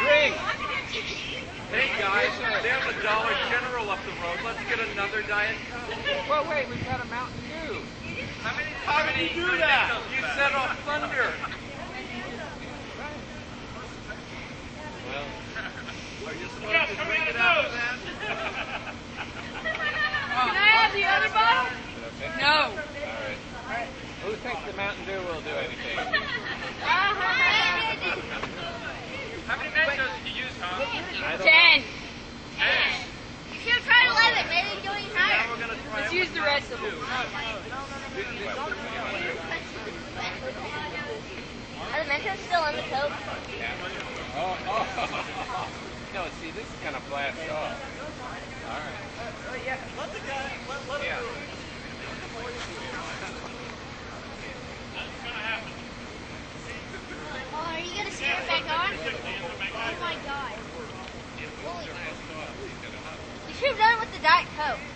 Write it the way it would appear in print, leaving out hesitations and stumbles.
Drink! Hey guys, there's a Dollar General up the road. Let's get another Diet Coke. Well, wait, we've got a Mountain Dew. How did you do that? You set off thunder. Well, Are you supposed to drink it after that? Can I have the other bottle? okay. No. All right. Who thinks the Mountain Dew will do anything? How many Mentos did you use, Tom? I don't 10. You should have tried 11. Maybe it's going Now higher. we're gonna try Let's it use with the rest of them. Are the Mentos still in the Coke? Oh. No, see, this is going to blast off. All right. yeah. Let the guy, let him Yeah. do it. Oh, are you going to screw it back on? Oh my god. You should have done it with the Diet Coke.